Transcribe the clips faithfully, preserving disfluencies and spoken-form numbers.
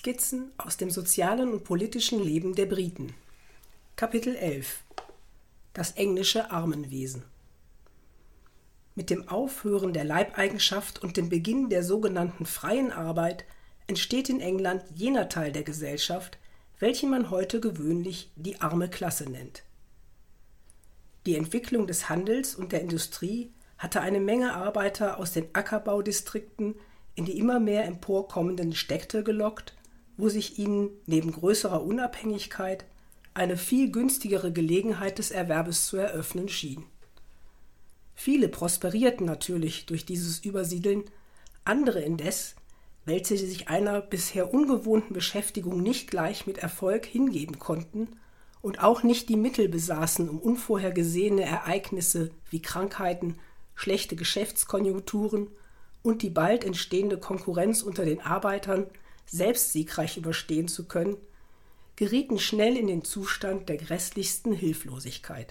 Skizzen aus dem sozialen und politischen Leben der Briten. Kapitel elf. Das englische Armenwesen. Mit dem Aufhören der Leibeigenschaft und dem Beginn der sogenannten freien Arbeit entsteht in England jener Teil der Gesellschaft, welchen man heute gewöhnlich die arme Klasse nennt. Die Entwicklung des Handels und der Industrie hatte eine Menge Arbeiter aus den Ackerbaudistrikten in die immer mehr emporkommenden Städte gelockt, wo sich ihnen neben größerer Unabhängigkeit eine viel günstigere Gelegenheit des Erwerbes zu eröffnen schien. Viele prosperierten natürlich durch dieses Übersiedeln, andere indes, welche sich einer bisher ungewohnten Beschäftigung nicht gleich mit Erfolg hingeben konnten und auch nicht die Mittel besaßen, um unvorhergesehene Ereignisse wie Krankheiten, schlechte Geschäftskonjunkturen und die bald entstehende Konkurrenz unter den Arbeitern selbst siegreich überstehen zu können, gerieten schnell in den Zustand der grässlichsten Hilflosigkeit.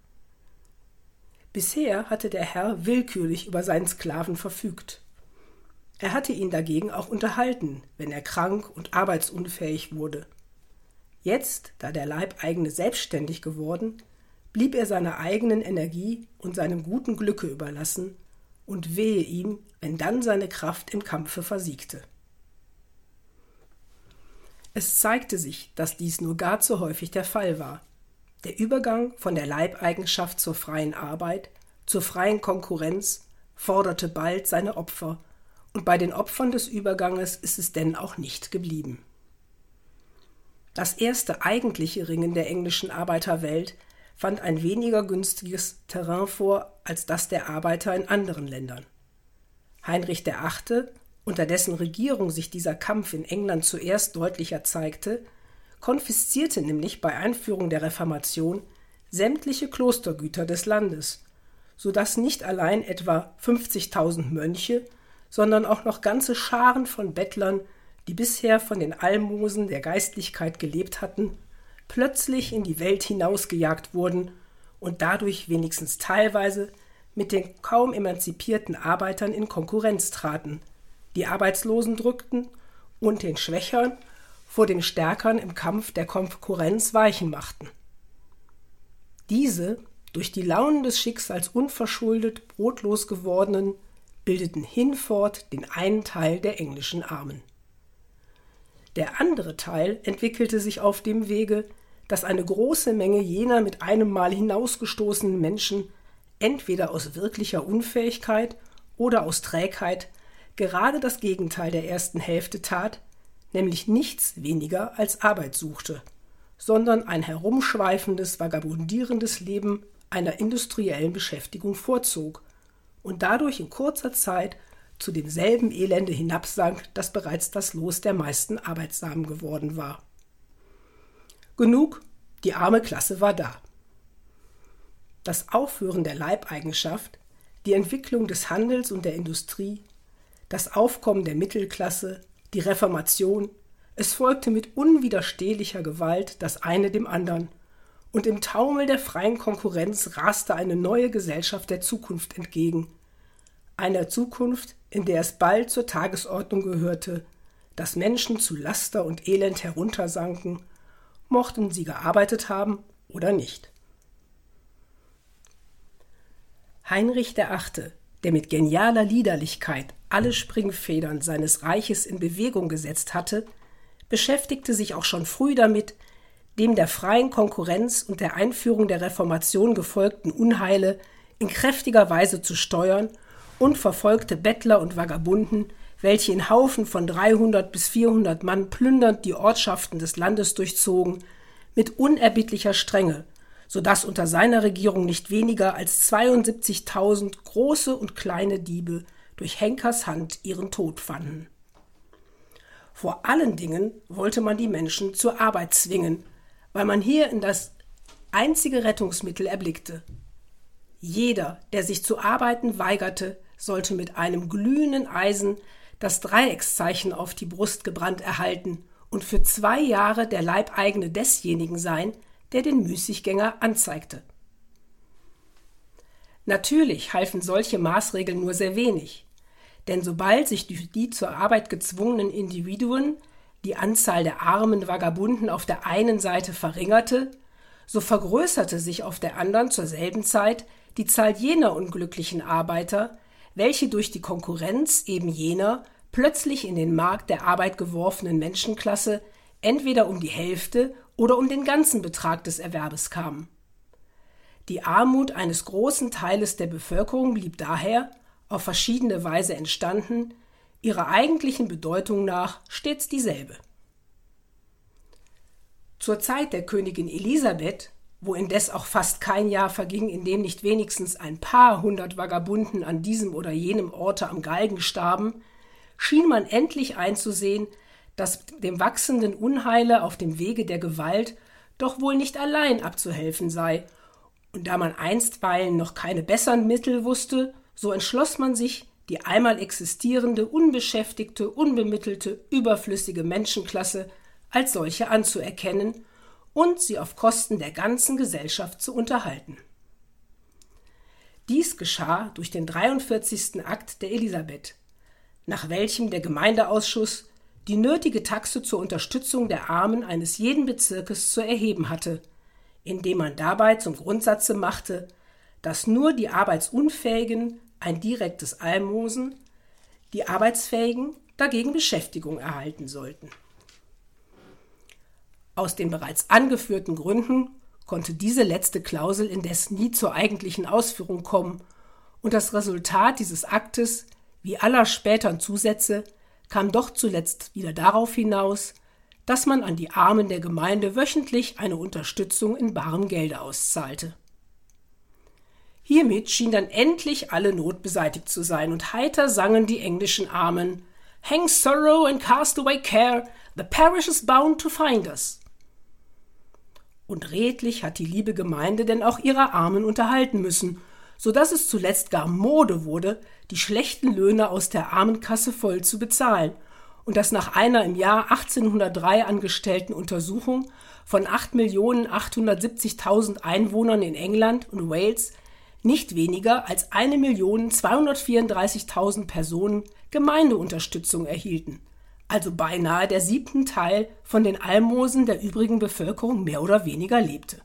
Bisher hatte der Herr willkürlich über seinen Sklaven verfügt. Er hatte ihn dagegen auch unterhalten, wenn er krank und arbeitsunfähig wurde. Jetzt, da der Leibeigene selbstständig geworden, blieb er seiner eigenen Energie und seinem guten Glücke überlassen, und wehe ihm, wenn dann seine Kraft im Kampfe versiegte. Es zeigte sich, dass dies nur gar zu häufig der Fall war. Der Übergang von der Leibeigenschaft zur freien Arbeit, zur freien Konkurrenz, forderte bald seine Opfer, und bei den Opfern des Überganges ist es denn auch nicht geblieben. Das erste eigentliche Ringen der englischen Arbeiterwelt fand ein weniger günstiges Terrain vor als das der Arbeiter in anderen Ländern. Heinrich der Achte, unter dessen Regierung sich dieser Kampf in England zuerst deutlicher zeigte, konfiszierte nämlich bei Einführung der Reformation sämtliche Klostergüter des Landes, so dass nicht allein etwa fünfzigtausend Mönche, sondern auch noch ganze Scharen von Bettlern, die bisher von den Almosen der Geistlichkeit gelebt hatten, plötzlich in die Welt hinausgejagt wurden und dadurch wenigstens teilweise mit den kaum emanzipierten Arbeitern in Konkurrenz traten, die Arbeitslosen drückten und den Schwächern vor den Stärkern im Kampf der Konkurrenz weichen machten. Diese, durch die Launen des Schicksals unverschuldet brotlos gewordenen, bildeten hinfort den einen Teil der englischen Armen. Der andere Teil entwickelte sich auf dem Wege, dass eine große Menge jener mit einem Mal hinausgestoßenen Menschen entweder aus wirklicher Unfähigkeit oder aus Trägheit gerade das Gegenteil der ersten Hälfte tat, nämlich nichts weniger als Arbeit suchte, sondern ein herumschweifendes, vagabundierendes Leben einer industriellen Beschäftigung vorzog und dadurch in kurzer Zeit zu demselben Elende hinabsank, das bereits das Los der meisten Arbeitsamen geworden war. Genug, die arme Klasse war da. Das Aufhören der Leibeigenschaft, die Entwicklung des Handels und der Industrie, das Aufkommen der Mittelklasse, die Reformation, es folgte mit unwiderstehlicher Gewalt das eine dem anderen, und im Taumel der freien Konkurrenz raste eine neue Gesellschaft der Zukunft entgegen, einer Zukunft, in der es bald zur Tagesordnung gehörte, dass Menschen zu Laster und Elend heruntersanken, mochten sie gearbeitet haben oder nicht. Heinrich der Achte, der mit genialer Liederlichkeit alle Springfedern seines Reiches in Bewegung gesetzt hatte, beschäftigte sich auch schon früh damit, dem der freien Konkurrenz und der Einführung der Reformation gefolgten Unheile in kräftiger Weise zu steuern und verfolgte Bettler und Vagabunden, welche in Haufen von dreihundert bis vierhundert Mann plündernd die Ortschaften des Landes durchzogen, mit unerbittlicher Strenge, so dass unter seiner Regierung nicht weniger als zweiundsiebzigtausend große und kleine Diebe durch Henkers Hand ihren Tod fanden. Vor allen Dingen wollte man die Menschen zur Arbeit zwingen, weil man hierin das einzige Rettungsmittel erblickte. Jeder, der sich zu arbeiten weigerte, sollte mit einem glühenden Eisen das Dreieckszeichen auf die Brust gebrannt erhalten und für zwei Jahre der Leibeigene desjenigen sein, der den Müßiggänger anzeigte. Natürlich halfen solche Maßregeln nur sehr wenig, denn sobald sich die, die zur Arbeit gezwungenen Individuen, die Anzahl der armen Vagabunden auf der einen Seite verringerte, so vergrößerte sich auf der anderen zur selben Zeit die Zahl jener unglücklichen Arbeiter, welche durch die Konkurrenz eben jener plötzlich in den Markt der Arbeit geworfenen Menschenklasse entweder um die Hälfte oder um den ganzen Betrag des Erwerbes kamen. Die Armut eines großen Teiles der Bevölkerung blieb daher, auf verschiedene Weise entstanden, ihrer eigentlichen Bedeutung nach stets dieselbe. Zur Zeit der Königin Elisabeth, wo indes auch fast kein Jahr verging, in dem nicht wenigstens ein paar hundert Vagabunden an diesem oder jenem Orte am Galgen starben, schien man endlich einzusehen, dass dem wachsenden Unheile auf dem Wege der Gewalt doch wohl nicht allein abzuhelfen sei, und da man einstweilen noch keine besseren Mittel wusste, so entschloss man sich, die einmal existierende, unbeschäftigte, unbemittelte, überflüssige Menschenklasse als solche anzuerkennen und sie auf Kosten der ganzen Gesellschaft zu unterhalten. Dies geschah durch den dreiundvierzigsten Akt der Elisabeth, nach welchem der Gemeindeausschuss die nötige Taxe zur Unterstützung der Armen eines jeden Bezirkes zu erheben hatte, indem man dabei zum Grundsatze machte, dass nur die Arbeitsunfähigen ein direktes Almosen, die Arbeitsfähigen dagegen Beschäftigung erhalten sollten. Aus den bereits angeführten Gründen konnte diese letzte Klausel indes nie zur eigentlichen Ausführung kommen, und das Resultat dieses Aktes, wie aller späteren Zusätze, kam doch zuletzt wieder darauf hinaus, dass man an die Armen der Gemeinde wöchentlich eine Unterstützung in barem Gelde auszahlte. Hiermit schien dann endlich alle Not beseitigt zu sein, und heiter sangen die englischen Armen: "Hang sorrow and cast away care, the parish is bound to find us." Und redlich hat die liebe Gemeinde denn auch ihre Armen unterhalten müssen, so dass es zuletzt gar Mode wurde, die schlechten Löhne aus der Armenkasse voll zu bezahlen, und dass nach einer im Jahr achtzehnhundertdrei angestellten Untersuchung von acht Millionen achthundertsiebzigtausend Einwohnern in England und Wales nicht weniger als eine Million zweihundertvierunddreißigtausend Personen Gemeindeunterstützung erhielten, also beinahe der siebten Teil von den Almosen der übrigen Bevölkerung mehr oder weniger lebte.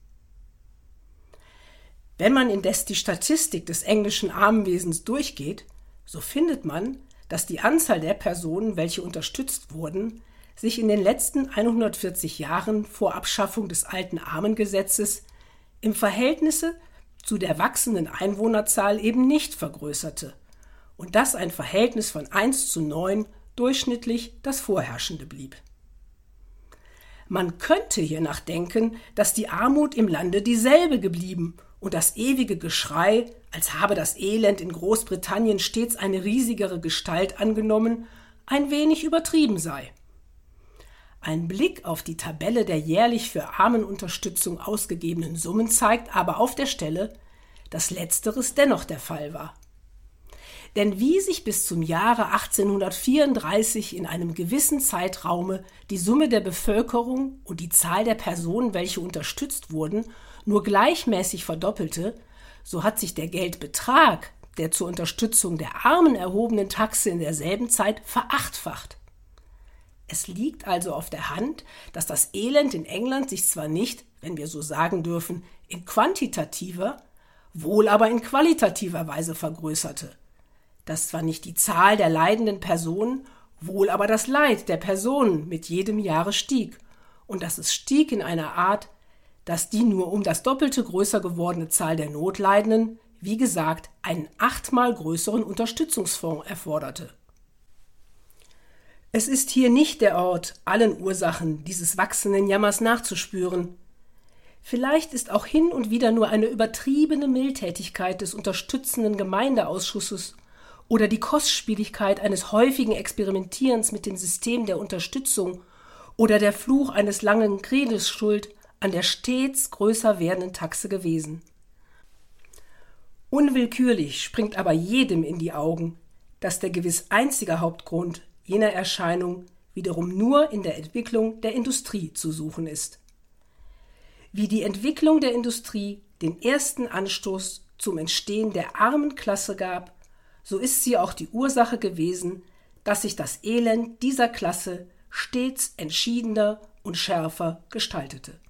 Wenn man indes die Statistik des englischen Armenwesens durchgeht, so findet man, dass die Anzahl der Personen, welche unterstützt wurden, sich in den letzten hundertvierzig Jahren vor Abschaffung des alten Armengesetzes im Verhältnisse zu der wachsenden Einwohnerzahl eben nicht vergrößerte, und dass ein Verhältnis von eins zu neun durchschnittlich das vorherrschende blieb. Man könnte hiernach denken, dass die Armut im Lande dieselbe geblieben und das ewige Geschrei, als habe das Elend in Großbritannien stets eine riesigere Gestalt angenommen, ein wenig übertrieben sei. Ein Blick auf die Tabelle der jährlich für Armenunterstützung ausgegebenen Summen zeigt aber auf der Stelle, dass letzteres dennoch der Fall war. Denn wie sich bis zum Jahre achtzehnhundertvierunddreißig in einem gewissen Zeitraume die Summe der Bevölkerung und die Zahl der Personen, welche unterstützt wurden, nur gleichmäßig verdoppelte, so hat sich der Geldbetrag der zur Unterstützung der Armen erhobenen Taxe in derselben Zeit verachtfacht. Es liegt also auf der Hand, dass das Elend in England sich zwar nicht, wenn wir so sagen dürfen, in quantitativer, wohl aber in qualitativer Weise vergrößerte, dass zwar nicht die Zahl der leidenden Personen, wohl aber das Leid der Personen mit jedem Jahre stieg, und dass es stieg in einer Art, dass die nur um das Doppelte größer gewordene Zahl der Notleidenden, wie gesagt, einen achtmal größeren Unterstützungsfonds erforderte. Es ist hier nicht der Ort, allen Ursachen dieses wachsenden Jammers nachzuspüren. Vielleicht ist auch hin und wieder nur eine übertriebene Mildtätigkeit des unterstützenden Gemeindeausschusses oder die Kostspieligkeit eines häufigen Experimentierens mit dem System der Unterstützung oder der Fluch eines langen Krieges schuld an der stets größer werdenden Taxe gewesen. Unwillkürlich springt aber jedem in die Augen, dass der gewiss einzige Hauptgrund jener Erscheinung wiederum nur in der Entwicklung der Industrie zu suchen ist. Wie die Entwicklung der Industrie den ersten Anstoß zum Entstehen der armen Klasse gab, so ist sie auch die Ursache gewesen, dass sich das Elend dieser Klasse stets entschiedener und schärfer gestaltete.